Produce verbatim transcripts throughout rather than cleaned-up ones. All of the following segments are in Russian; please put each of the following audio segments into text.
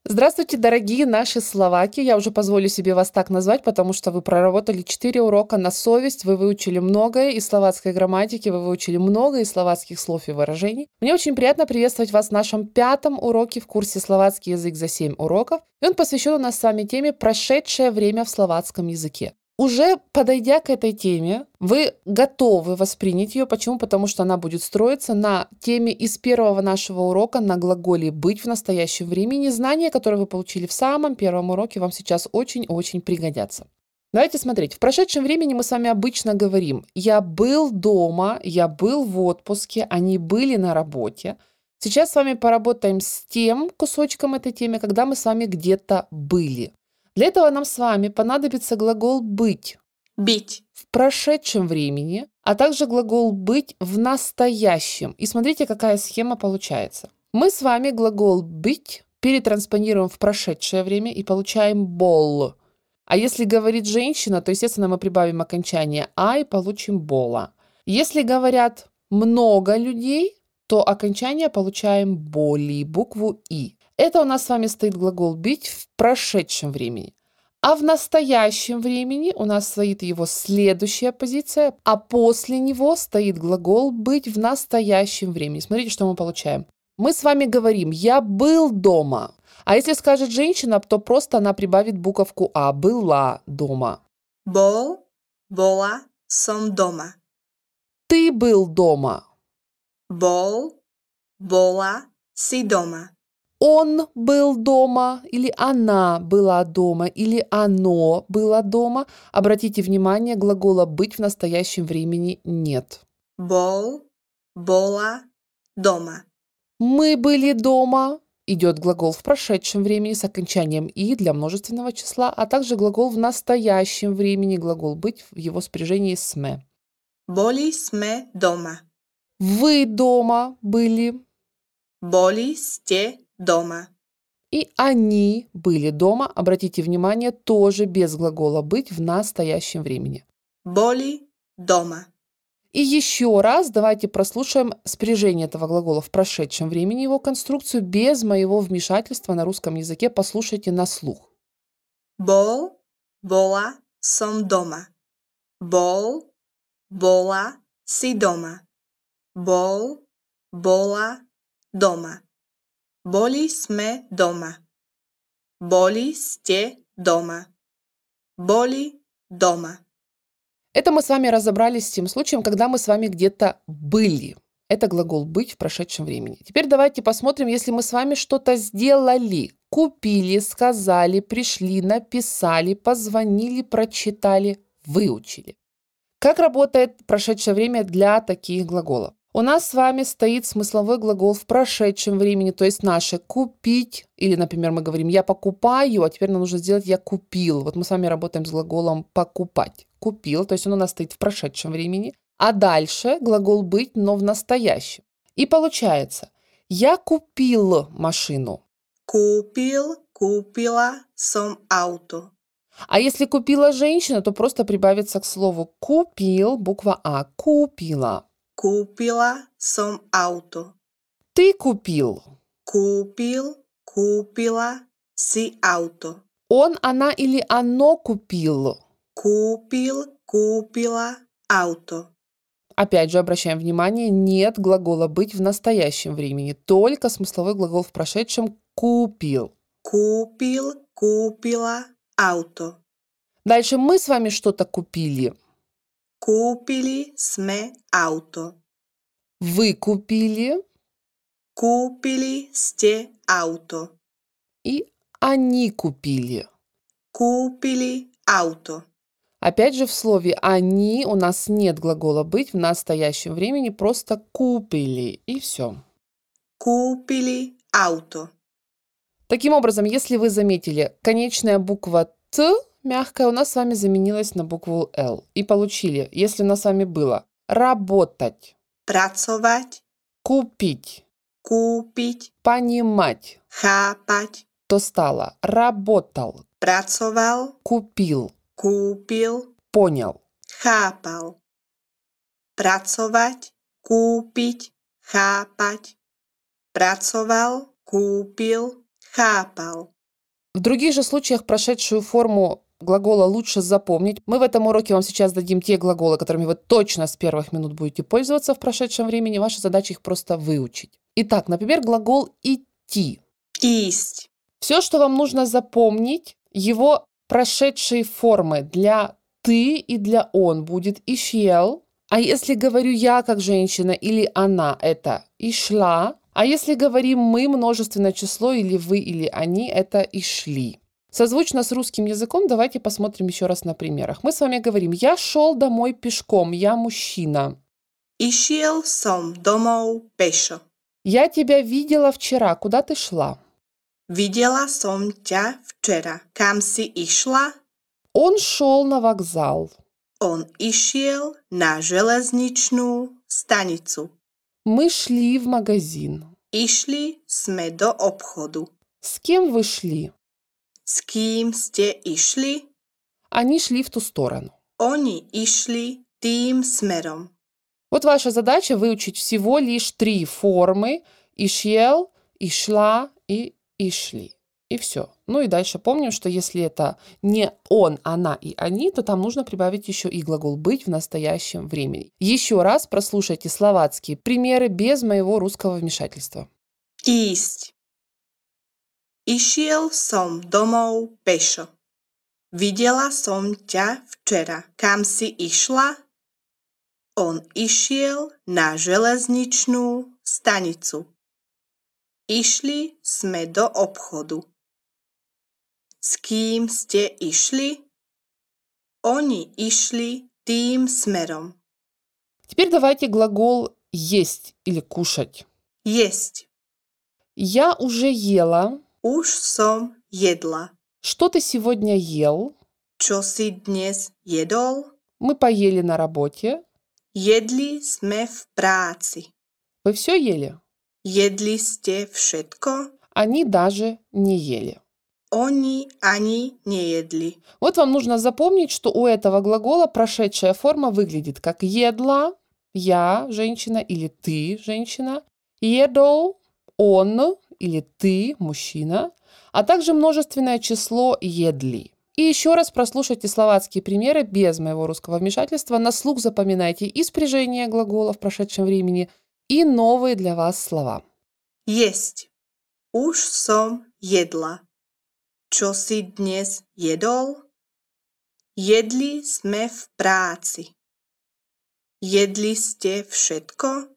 Здравствуйте, дорогие наши словаки. Я уже позволю себе вас так назвать, потому что вы проработали четыре урока на совесть, вы выучили многое из словацкой грамматики, вы выучили много из словацких слов и выражений. Мне очень приятно приветствовать вас в нашем пятом уроке в курсе «Словацкий язык за семь уроков». И он посвящен у нас с вами теме «Прошедшее время в словацком языке». Уже подойдя к этой теме, вы готовы воспринять ее. Почему? Потому что она будет строиться на теме из первого нашего урока на глаголе «быть» в настоящем времени. Знания, которые вы получили в самом первом уроке, вам сейчас очень-очень пригодятся. Давайте смотреть. В прошедшем времени мы с вами обычно говорим «я был дома», «я был в отпуске», «они были на работе». Сейчас с вами поработаем с тем кусочком этой темы, когда мы с вами где-то были. Для этого нам с вами понадобится глагол «быть» Бить. в прошедшем времени, а также глагол «быть» в настоящем. И смотрите, какая схема получается. Мы с вами глагол «быть» перетранспонируем в прошедшее время и получаем «бол». А если говорит женщина, то, естественно, мы прибавим окончание «а» и получим «бола». Если говорят много людей, то окончание получаем «боли», букву «и». Это у нас с вами стоит глагол «быть» в прошедшем времени. А в настоящем времени у нас стоит его следующая позиция, а после него стоит глагол «быть» в настоящем времени. Смотрите, что мы получаем. Мы с вами говорим «я был дома». А если скажет женщина, то просто она прибавит буковку «а». «Была дома». Бол, bola som doma. Ты был дома. Bol, bola si doma. Он был дома, или она была дома, или оно было дома. Обратите внимание, глагола «быть» в настоящем времени нет. Bol, bola doma. Мы были дома. Идет глагол в прошедшем времени с окончанием «и» для множественного числа, а также глагол в настоящем времени, глагол «быть» в его спряжении «сме». Boli sme doma. Вы дома были. Boli ste doma. И они были дома. Обратите внимание, тоже без глагола «быть» в настоящем времени. Boli doma. И еще раз давайте прослушаем спряжение этого глагола в прошедшем времени, его конструкцию без моего вмешательства на русском языке. Послушайте на слух. Bol, bola som doma. Bol, bola si doma. Bol, bola doma. Boli sme doma. Boli ste doma. Boli дома. Это мы с вами разобрались с тем случаем, когда мы с вами где-то были. Это глагол «быть» в прошедшем времени. Теперь давайте посмотрим, если мы с вами что-то сделали. Купили, сказали, пришли, написали, позвонили, прочитали, выучили. Как работает прошедшее время для таких глаголов? У нас с вами стоит смысловой глагол в прошедшем времени, то есть наше «купить», или, например, мы говорим «я покупаю», а теперь нам нужно сделать «я купил». Вот мы с вами работаем с глаголом «покупать». Купил, то есть он у нас стоит в прошедшем времени. А дальше глагол «быть», но в настоящем. И получается «я купил машину». Купил, купила som auto. А если купила женщина, то просто прибавится к слову «купил», буква «а», «купила». Купила som auto. Ты купил. Купил, купила si auto. Он, она или оно купил. Купил, купила auto. Опять же, обращаем внимание, нет глагола «быть» в настоящем времени, только смысловой глагол в прошедшем «купил». Купил, купила auto. Дальше мы с вами что-то купили. Купили sme auto. Вы купили. Купили сте auto. И они купили. Купили auto. Опять же, в слове «они» у нас нет глагола «быть» в настоящем времени, просто «купили» и все. Купили auto. Таким образом, если вы заметили, конечная буква «т» мягкая у нас с вами заменилась на букву «л». И получили, если у нас с вами было «работать», Pracovať, «купить», kúpiť, «понимать», chápať, то стало «работал», pracoval, «купил», kúpil, «понял». chápal. Pracovať, kúpiť, chápať. Pracoval, kúpil, chápal. В других же случаях прошедшую форму глагола лучше запомнить. Мы в этом уроке вам сейчас дадим те глаголы, которыми вы точно с первых минут будете пользоваться в прошедшем времени. Ваша задача их просто выучить. Итак, например, глагол «идти». Ísť. Все, что вам нужно запомнить, его прошедшие формы для «ты» и для «он» будет «ишел». А если говорю я как женщина или она, это «ишла». А если говорим мы, множественное число, или вы, или они, это «ишли». Созвучно с русским языком давайте посмотрим еще раз на примерах. Мы с вами говорим «я шел домой пешком, я мужчина». Išiel som domov pešo. «Я тебя видела вчера, куда ты шла?» Videla som ťa včera. Kam si išla? «Он шел на вокзал». On išiel na železničnú stanicu. «Мы шли в магазин». Išli sme do obchodu. «С кем вы шли?» S kým ste išli? «Они шли в ту сторону». Oni išli tým smerom. Вот ваша задача выучить всего лишь три формы: «ишел», «ишла» и «ишли». И все. Ну и дальше помним, что если это не он, она и они, то там нужно прибавить еще и глагол «быть» в настоящем времени. Еще раз прослушайте словацкие примеры без моего русского вмешательства. Ísť. Išiel som domov pešo. Videla som ťa včera. Kam si išla? On išiel na železničnú stanicu. Išli sme do obchodu. S kým ste išli? Oni išli tým smerom. Теперь давайте глагол «есть» или «кушать». Jesť. Я уже ела. Už som jedla. Что ты сегодня ел? Čo si dnes jedol? Мы поели на работе. Jedli sme v práci. Вы все ели? Jedli ste všetko? Они даже не ели. Oni ani nejedli. Вот вам нужно запомнить, что у этого глагола прошедшая форма выглядит как «едла», «я», женщина, или «ты», женщина, «едол», «он» или «ты», мужчина, а также множественное число «едли». И еще раз прослушайте словацкие примеры без моего русского вмешательства. На слух запоминайте и спряжение глагола в прошедшем времени, и новые для вас слова. Jesť. Už som jedla. Čo si dnes jedol? Jedli sme v práci. Jedli ste všetko?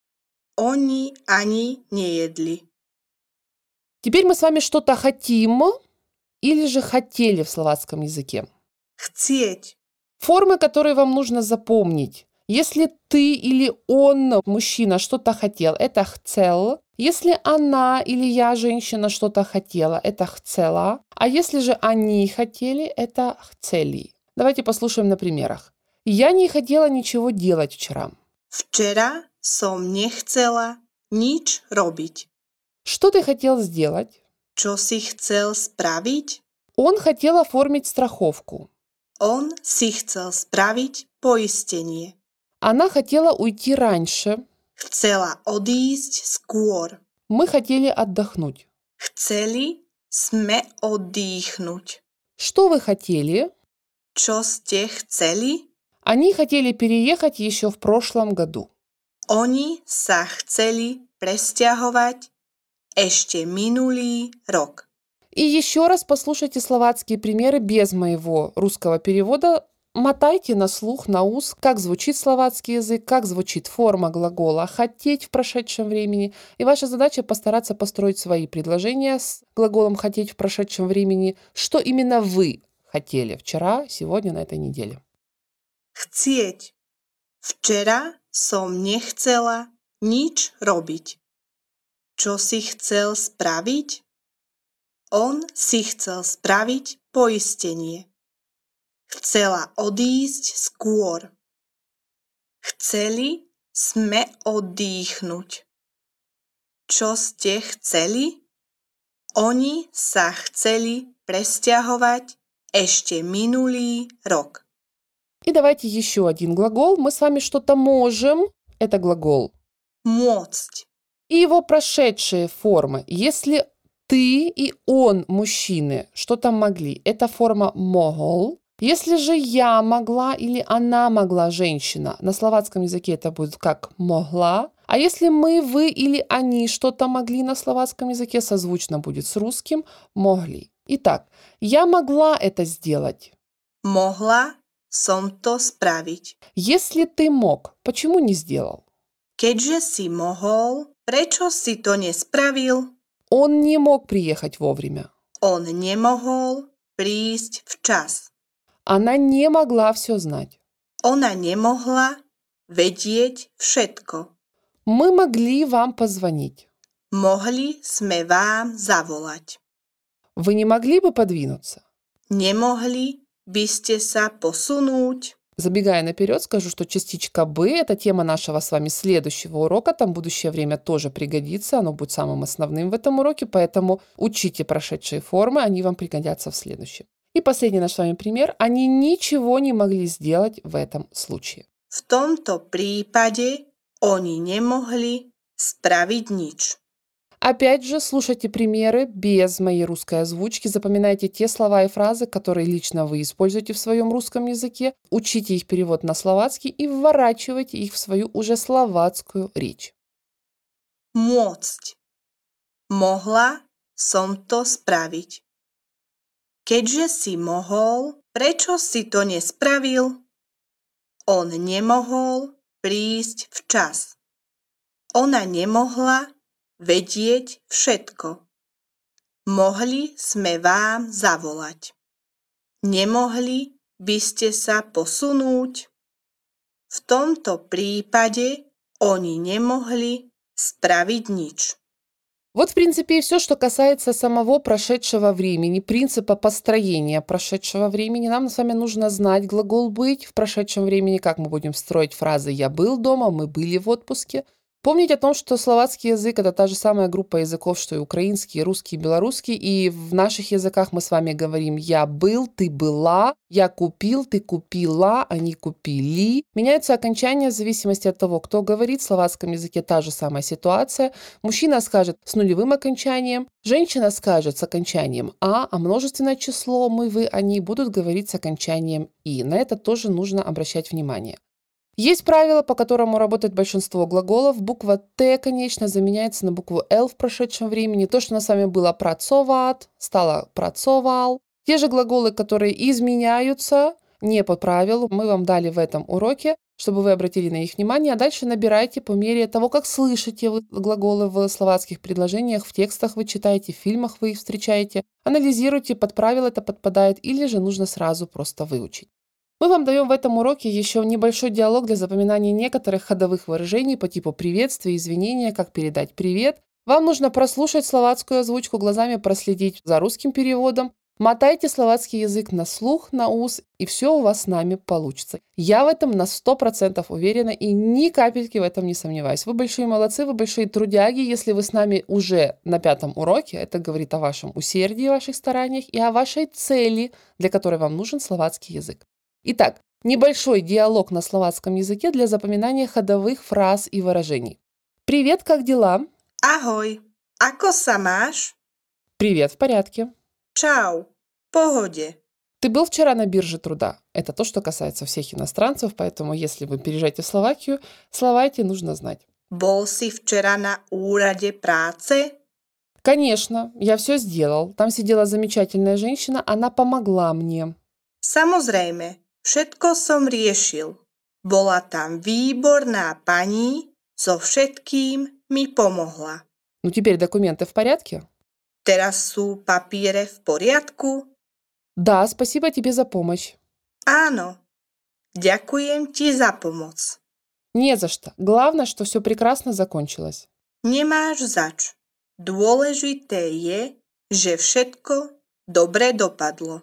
Oni ani nejedli. Теперь мы с вами что-то хотим или же хотели в словацком языке. Chcieť. Формы, которые вам нужно запомнить. Если ты или он, мужчина, что-то хотел, это «хцел». Если она или я, женщина, что-то хотела, это «хцела». А если же они хотели, это «хцели». Давайте послушаем на примерах. Я не хотела ничего делать вчера. Včera som nechcela nič robiť. Что ты хотел сделать? Čo si chcel spraviť? Он хотел оформить страховку. On si chcel spraviť poistenie. Она хотела уйти раньше. Chcela odísť skôr. Мы хотели отдохнуть. Chceli sme oddychnúť. Что вы хотели? Čo ste chceli? Они хотели переехать еще в прошлом году. Oni sa chceli presťahovať ešte minulý rok. И еще раз послушайте словацкие примеры без моего русского перевода. Мотайте на слух, на ус, как звучит словацкий язык, как звучит форма глагола «хотеть» в прошедшем времени. И ваша задача постараться построить свои предложения с глаголом «хотеть» в прошедшем времени, что именно вы хотели вчера, сегодня, на этой неделе. Chcieť. Včera som nechcela nič robiť. Čo si chcel spraviť? On si chcel spraviť poistenie. Chcela odísť skôr. Chceli sme oddychnúť. Čo ste chceli? Oni sa chceli presťahovať ešte minulý rok. И давайте еще один глагол. Мы с вами что-то можем. Это глагол. Môcť. И его прошедшие формы. Если ты и он, мужчины, что там могли? Это форма могол. Если же я могла или она могла, женщина, на словацком языке это будет как могла. А если мы, вы или они что-то могли на словацком языке, созвучно будет с русским могли. Итак, я могла это сделать. Mohla som to spraviť. Если ты мог, почему не сделал? Keďže si mohol, prečo si to nespravil? Он не мог приехать вовремя. On nemohol prísť včas. Она не могла все знать. Ona nemohla vedieť všetko. Мы могли вам позвонить. Mohli sme vám zavolať. Вы не могли бы подвинуться? Nemohli by ste sa posunúť? Забегая наперед, скажу, что частичка «бы» — это тема нашего с вами следующего урока. Там будущее время тоже пригодится. Оно будет самым основным в этом уроке, поэтому учите прошедшие формы, они вам пригодятся в следующем. И последний наш с вами пример. Они ничего не могли сделать в этом случае. V tomto prípade oni nemohli spraviť nič. Опять же, слушайте примеры без моей русской озвучки, запоминайте те слова и фразы, которые лично вы используете в своем русском языке, учите их перевод на словацкий и вворачивайте их в свою уже словацкую речь. Môcť. Mohla som to spraviť. Keďže si mohol, prečo si to nespravil? On nemohol prísť včas. Ona nemohla vedieť všetko. Mohli sme vám zavolať. Nemohli by ste sa posunúť? V tomto prípade oni nemohli spraviť nič. Вот, в принципе, и все, что касается самого прошедшего времени, принципа построения прошедшего времени. Нам с вами нужно знать глагол «быть» в прошедшем времени, как мы будем строить фразы «я был дома», «мы были в отпуске». Помнить о том, что словацкий язык — это та же самая группа языков, что и украинский, русский, белорусский. И в наших языках мы с вами говорим «я был», «ты была», «я купил», «ты купила», «они купили». Меняются окончания в зависимости от того, кто говорит. В словацком языке та же самая ситуация. Мужчина скажет с нулевым окончанием, женщина скажет с окончанием «а», а множественное число «мы», «вы», «они» будут говорить с окончанием «и». На это тоже нужно обращать внимание. Есть правило, по которому работает большинство глаголов. Буква «т», конечно, заменяется на букву «л» в прошедшем времени. То, что у нас с вами было «працоват», стало «працовал». Те же глаголы, которые изменяются, не по правилу, мы вам дали в этом уроке, чтобы вы обратили на них внимание. А дальше набирайте по мере того, как слышите вы глаголы в словацких предложениях, в текстах вы читаете, в фильмах вы их встречаете. Анализируйте, под правило это подпадает, или же нужно сразу просто выучить. Мы вам даем в этом уроке еще небольшой диалог для запоминания некоторых ходовых выражений по типу приветствия, извинения, как передать привет. Вам нужно прослушать словацкую озвучку, глазами проследить за русским переводом. Мотайте словацкий язык на слух, на ус, и все у вас с нами получится. Я в этом на сто процентов уверена и ни капельки в этом не сомневаюсь. Вы большие молодцы, вы большие трудяги. Если вы с нами уже на пятом уроке, это говорит о вашем усердии, ваших стараниях и о вашей цели, для которой вам нужен словацкий язык. Итак, небольшой диалог на словацком языке для запоминания ходовых фраз и выражений. Привет, как дела? Ahoj, ako sa máš? Привет, в порядке. Čau, v pohode. Ты был вчера на бирже труда? Это то, что касается всех иностранцев, поэтому если вы переезжаете в Словакию, слова эти нужно знать. Bol si včera na úrade práce? Конечно, я все сделал. Там сидела замечательная женщина, она помогла мне. Samozrejme, všetko som riešil. Bola tam výborná pani, so všetkým mi pomohla. Ну теперь документы в порядке? Teraz sú papiere v poriadku? Да, спасибо тебе за помощь. Áno, ďakujem ti za pomoc. Не за что. Главное, что все прекрасно закончилось. Nemáš zač. Dôležité je, že všetko dobre dopadlo.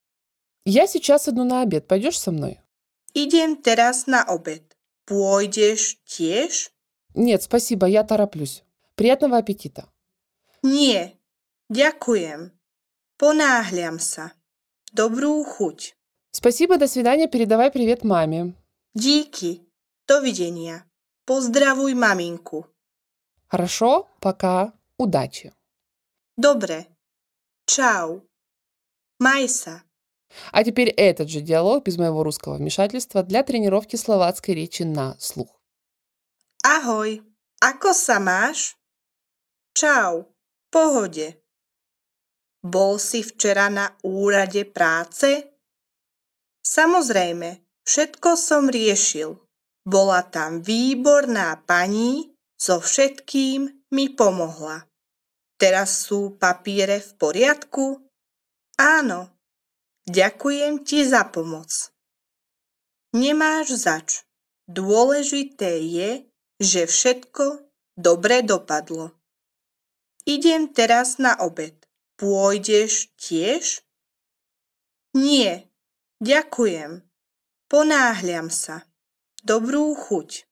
Я сейчас иду на обед. Пойдешь со мной? Idem teraz na obed. Pôjdeš tiež? Нет, спасибо, я тороплюсь. Приятного аппетита. Nie, ďakujem. Ponáhľam sa. Dobrú chuť. Спасибо, до свидания, передавай привет маме. Díky. Dovidenia. Pozdravuj maminku. Хорошо, пока, удачи. Dobre. Čau. Maj sa. А теперь этот же диалог без моего русского вмешательства для тренировки словацкой речи на слух. Ahoj. Ako sa máš? Čau. Pohode. Bol si včera na úrade práce? Samozrejme, všetko som riešil. Bola tam výborná pani, so všetkým mi pomohla. Teraz sú papiere v poriadku? Áno. Ďakujem ti za pomoc. Nemáš zač. Dôležité je, že všetko dobre dopadlo. Idem teraz na obed. Pôjdeš tiež? Nie. Ďakujem. Ponáhľam sa. Dobrú chuť.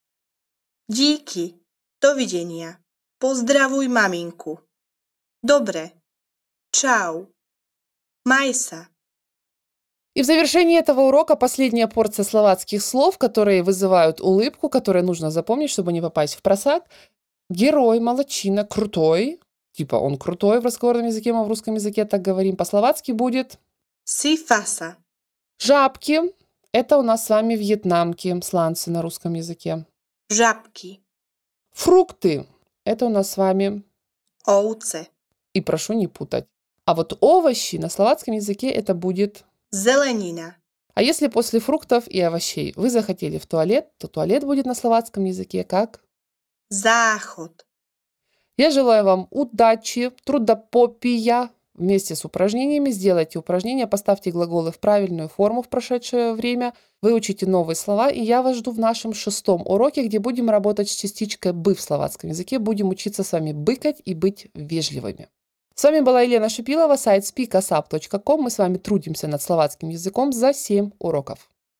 Díky. Dovidenia. Pozdravuj maminku. Dobre. Čau. Maj sa. И в завершении этого урока последняя порция словацких слов, которые вызывают улыбку, которые нужно запомнить, чтобы не попасть в просак. Герой, молодчина, крутой. Типа он крутой в разговорном языке, мы в русском языке так говорим. По-словацки будет Si fasa. жабки. Это у нас с вами вьетнамки, сланцы на русском языке. Žabky. Фрукты. Это у нас с вами, Ovce. и прошу не путать. А вот овощи на словацком языке это будет... Zelenina. А если после фруктов и овощей вы захотели в туалет, то туалет будет на словацком языке как... Záchod. Я желаю вам удачи, трудопопия вместе с упражнениями. Сделайте упражнения, поставьте глаголы в правильную форму в прошедшее время, выучите новые слова. И я вас жду в нашем шестом уроке, где будем работать с частичкой «бы» в словацком языке. Будем учиться с вами быкать и быть вежливыми. С вами была Елена Шипилова, сайт спик ас ап точка ком. Мы с вами трудимся над словацким языком за семь уроков.